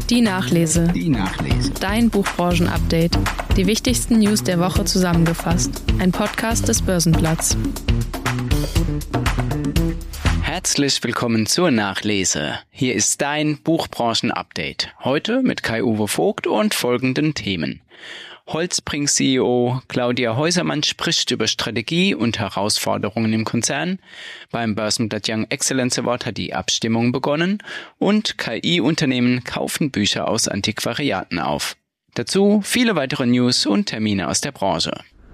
Die Nachlese. Dein Buchbranchen-Update. Die wichtigsten News der Woche zusammengefasst. Ein Podcast des Börsenblatts. Herzlich willkommen zur Nachlese. Hier ist dein Buchbranchen-Update. Heute mit Kai-Uwe Vogt und folgenden Themen. Holzbring-CEO Claudia Häusermann spricht über Strategie und Herausforderungen im Konzern. Beim Börsenblatt Young Excellence Award hat die Abstimmung begonnen und KI-Unternehmen kaufen Bücher aus Antiquariaten auf. Dazu viele weitere News und Termine aus der Branche.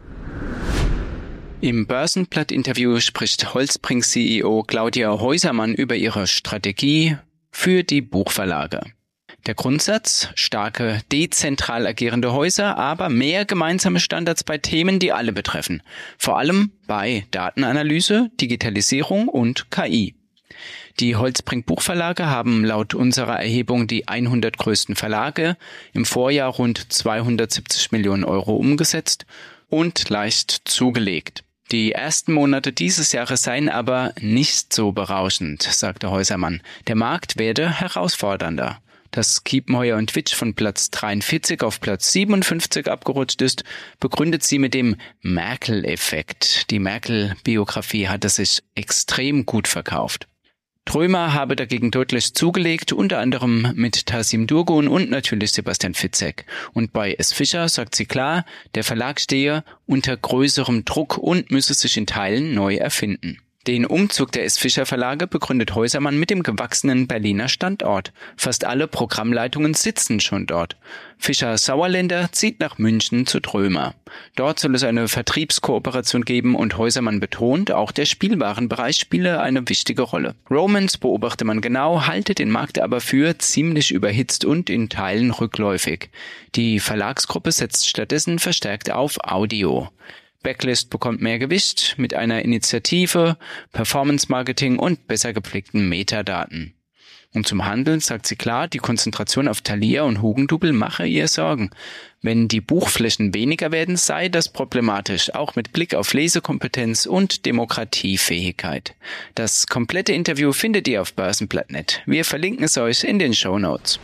Im Börsenblatt-Interview spricht Holzbring-CEO Claudia Häusermann über ihre Strategie für die Buchverlage. Der Grundsatz: starke, dezentral agierende Häuser, aber mehr gemeinsame Standards bei Themen, die alle betreffen. Vor allem bei Datenanalyse, Digitalisierung und KI. Die Holzbring Buchverlage haben laut unserer Erhebung die 100 größten Verlage im Vorjahr rund 270 Millionen Euro umgesetzt und leicht zugelegt. Die ersten Monate dieses Jahres seien aber nicht so berauschend, sagte Häusermann. Der Markt werde herausfordernder. Dass Kiepenheuer & Witsch von Platz 43 auf Platz 57 abgerutscht ist, begründet sie mit dem Merkel-Effekt. Die Merkel-Biografie hatte sich extrem gut verkauft. Trömer habe dagegen deutlich zugelegt, unter anderem mit Tasim Durgun und natürlich Sebastian Fitzek. Und bei S. Fischer sagt sie klar, der Verlag stehe unter größerem Druck und müsse sich in Teilen neu erfinden. Den Umzug der S. Fischer Verlage begründet Häusermann mit dem gewachsenen Berliner Standort. Fast alle Programmleitungen sitzen schon dort. Fischer Sauerländer zieht nach München zu Trömer. Dort soll es eine Vertriebskooperation geben und Häusermann betont, auch der Spielwarenbereich spiele eine wichtige Rolle. Romans beobachte man genau, halte den Markt aber für ziemlich überhitzt und in Teilen rückläufig. Die Verlagsgruppe setzt stattdessen verstärkt auf Audio. Backlist bekommt mehr Gewicht mit einer Initiative, Performance-Marketing und besser gepflegten Metadaten. Und zum Handel sagt sie klar, die Konzentration auf Thalia und Hugendubel mache ihr Sorgen. Wenn die Buchflächen weniger werden, sei das problematisch, auch mit Blick auf Lesekompetenz und Demokratiefähigkeit. Das komplette Interview findet ihr auf Börsenblatt.net. Wir verlinken es euch in den Shownotes.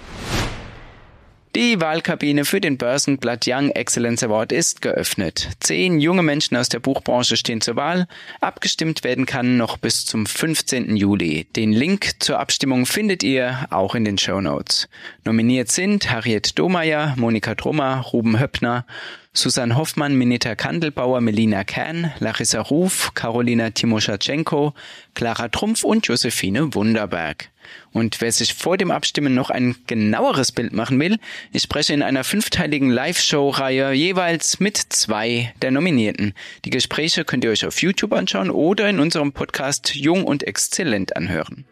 Die Wahlkabine für den Börsenblatt Young Excellence Award ist geöffnet. 10 junge Menschen aus der Buchbranche stehen zur Wahl. Abgestimmt werden kann noch bis zum 15. Juli. Den Link zur Abstimmung findet ihr auch in den Shownotes. Nominiert sind Harriet Domeyer, Monika Trummer, Ruben Höppner, Susanne Hoffmann, Mineta Kandelbauer, Melina Kern, Larissa Ruf, Karolina Timoschatschenko, Clara Trumpf und Josephine Wunderberg. Und wer sich vor dem Abstimmen noch ein genaueres Bild machen will, ich spreche in einer 5-teiligen Live-Show-Reihe jeweils mit 2 der Nominierten. Die Gespräche könnt ihr euch auf YouTube anschauen oder in unserem Podcast Jung und Exzellent anhören.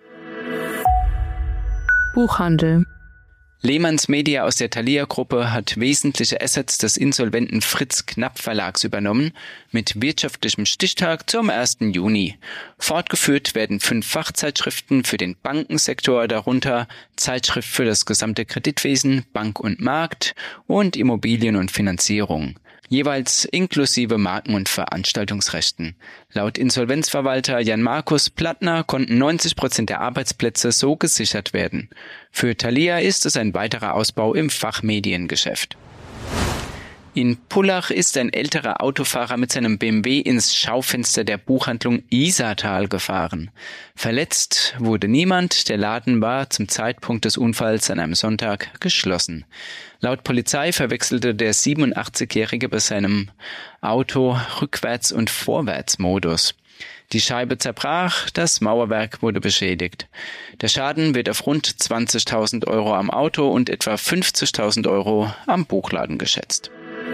Buchhandel. Lehmanns Media aus der Thalia-Gruppe hat wesentliche Assets des insolventen Fritz Knapp Verlags übernommen, mit wirtschaftlichem Stichtag zum 1. Juni. Fortgeführt werden 5 Fachzeitschriften für den Bankensektor, darunter Zeitschrift für das gesamte Kreditwesen, Bank und Markt und Immobilien und Finanzierung. Jeweils inklusive Marken- und Veranstaltungsrechten. Laut Insolvenzverwalter Jan-Markus Plattner konnten 90% der Arbeitsplätze so gesichert werden. Für Thalia ist es ein weiterer Ausbau im Fachmediengeschäft. In Pullach ist ein älterer Autofahrer mit seinem BMW ins Schaufenster der Buchhandlung Isartal gefahren. Verletzt wurde niemand, der Laden war zum Zeitpunkt des Unfalls an einem Sonntag geschlossen. Laut Polizei verwechselte der 87-Jährige bei seinem Auto Rückwärts- und Vorwärtsmodus. Die Scheibe zerbrach, das Mauerwerk wurde beschädigt. Der Schaden wird auf rund 20.000 Euro am Auto und etwa 50.000 Euro am Buchladen geschätzt.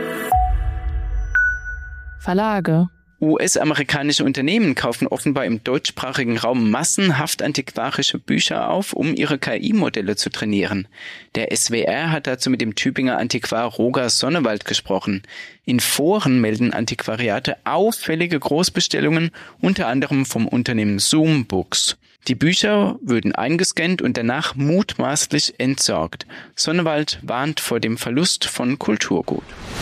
Verlage. US-amerikanische Unternehmen kaufen offenbar im deutschsprachigen Raum massenhaft antiquarische Bücher auf, um ihre KI-Modelle zu trainieren. Der SWR hat dazu mit dem Tübinger Antiquar Roger Sonnewald gesprochen. In Foren melden Antiquariate auffällige Großbestellungen, unter anderem vom Unternehmen Zoom Books. Die Bücher würden eingescannt und danach mutmaßlich entsorgt. Sonnewald warnt vor dem Verlust von Kulturgut.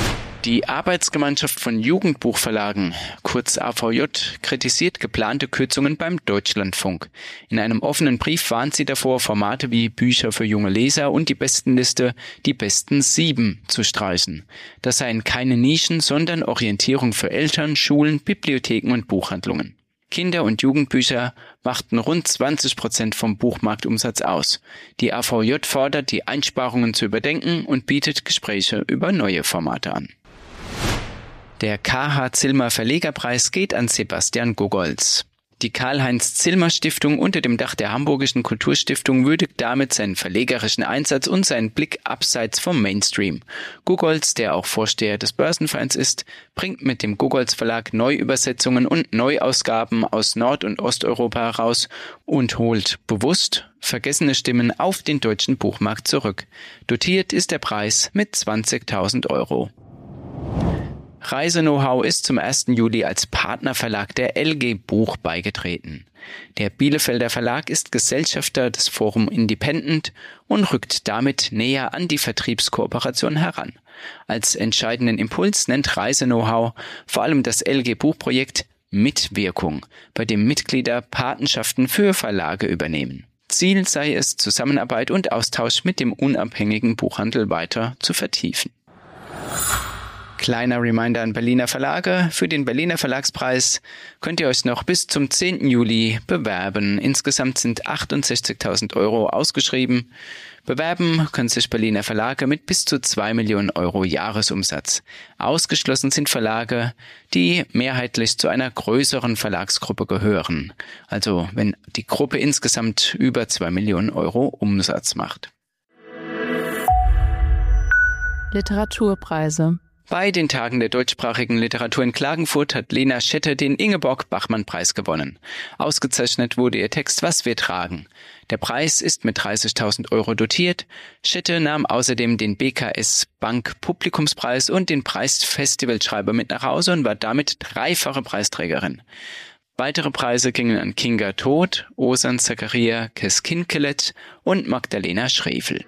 Die Arbeitsgemeinschaft von Jugendbuchverlagen, kurz AVJ, kritisiert geplante Kürzungen beim Deutschlandfunk. In einem offenen Brief warnt sie davor, Formate wie Bücher für junge Leser und die Bestenliste, die besten 7 zu streichen. Das seien keine Nischen, sondern Orientierung für Eltern, Schulen, Bibliotheken und Buchhandlungen. Kinder- und Jugendbücher machten rund 20% vom Buchmarktumsatz aus. Die AVJ fordert, die Einsparungen zu überdenken und bietet Gespräche über neue Formate an. Der K.H. Zillmer Verlegerpreis geht an Sebastian Gogolz. Die Karl-Heinz-Zillmer-Stiftung unter dem Dach der Hamburgischen Kulturstiftung würdigt damit seinen verlegerischen Einsatz und seinen Blick abseits vom Mainstream. Gogolz, der auch Vorsteher des Börsenvereins ist, bringt mit dem Gogolz Verlag Neuübersetzungen und Neuausgaben aus Nord- und Osteuropa heraus und holt bewusst vergessene Stimmen auf den deutschen Buchmarkt zurück. Dotiert ist der Preis mit 20.000 €. Reise-Know-how ist zum 1. Juli als Partnerverlag der LG Buch beigetreten. Der Bielefelder Verlag ist Gesellschafter des Forum Independent und rückt damit näher an die Vertriebskooperation heran. Als entscheidenden Impuls nennt Reise-Know-how vor allem das LG Buchprojekt Mitwirkung, bei dem Mitglieder Patenschaften für Verlage übernehmen. Ziel sei es, Zusammenarbeit und Austausch mit dem unabhängigen Buchhandel weiter zu vertiefen. Kleiner Reminder an Berliner Verlage. Für den Berliner Verlagspreis könnt ihr euch noch bis zum 10. Juli bewerben. Insgesamt sind 68.000 € ausgeschrieben. Bewerben können sich Berliner Verlage mit bis zu 2 Millionen € Jahresumsatz. Ausgeschlossen sind Verlage, die mehrheitlich zu einer größeren Verlagsgruppe gehören. Also wenn die Gruppe insgesamt über 2 Millionen € Umsatz macht. Literaturpreise. Bei den Tagen der deutschsprachigen Literatur in Klagenfurt hat Lena Schetter den Ingeborg-Bachmann-Preis gewonnen. Ausgezeichnet wurde ihr Text Was wir tragen. Der Preis ist mit 30.000 € dotiert. Schetter nahm außerdem den BKS Bank Publikumspreis und den Preis Festivalschreiber mit nach Hause und war damit 3-fache Preisträgerin. Weitere Preise gingen an Kinga Todt, Osan Zakaria Keskinkelet und Magdalena Schrefel.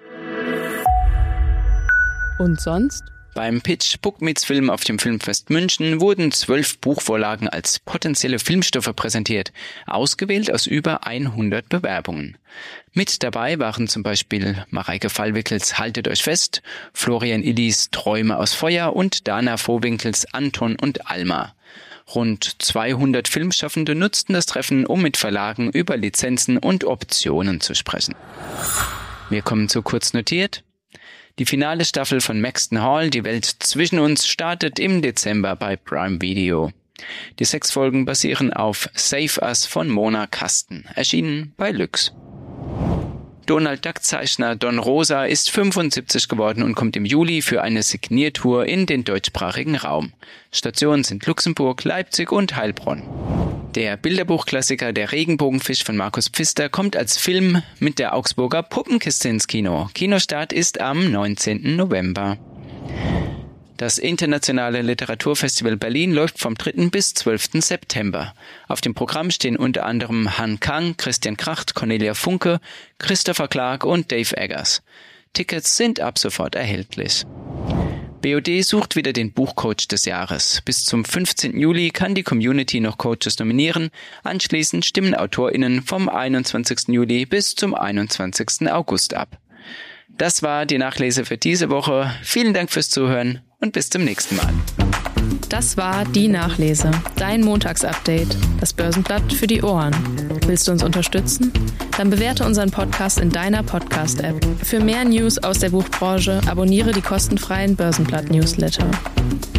Und sonst? Beim Pitch Book Meets Film auf dem Filmfest München wurden 12 Buchvorlagen als potenzielle Filmstoffe präsentiert, ausgewählt aus über 100 Bewerbungen. Mit dabei waren zum Beispiel Mareike Fallwickels Haltet euch fest, Florian Illis Träume aus Feuer und Dana Vohwinkels Anton und Alma. Rund 200 Filmschaffende nutzten das Treffen, um mit Verlagen über Lizenzen und Optionen zu sprechen. Wir kommen zu kurz notiert. Die finale Staffel von Maxton Hall, Die Welt zwischen uns, startet im Dezember bei Prime Video. Die 6 Folgen basieren auf Save Us von Mona Kasten, erschienen bei Lüx. Donald Duck-Zeichner Don Rosa ist 75 geworden und kommt im Juli für eine Signiertour in den deutschsprachigen Raum. Stationen sind Luxemburg, Leipzig und Heilbronn. Der Bilderbuchklassiker Der Regenbogenfisch von Markus Pfister kommt als Film mit der Augsburger Puppenkiste ins Kino. Kinostart ist am 19. November. Das Internationale Literaturfestival Berlin läuft vom 3. bis 12. September. Auf dem Programm stehen unter anderem Han Kang, Christian Kracht, Cornelia Funke, Christopher Clark und Dave Eggers. Tickets sind ab sofort erhältlich. BOD sucht wieder den Buchcoach des Jahres. Bis zum 15. Juli kann die Community noch Coaches nominieren. Anschließend stimmen AutorInnen vom 21. Juli bis zum 21. August ab. Das war die Nachlese für diese Woche. Vielen Dank fürs Zuhören und bis zum nächsten Mal. Das war Die Nachlese, dein Montagsupdate, das Börsenblatt für die Ohren. Willst du uns unterstützen? Dann bewerte unseren Podcast in deiner Podcast-App. Für mehr News aus der Buchbranche abonniere die kostenfreien Börsenblatt-Newsletter.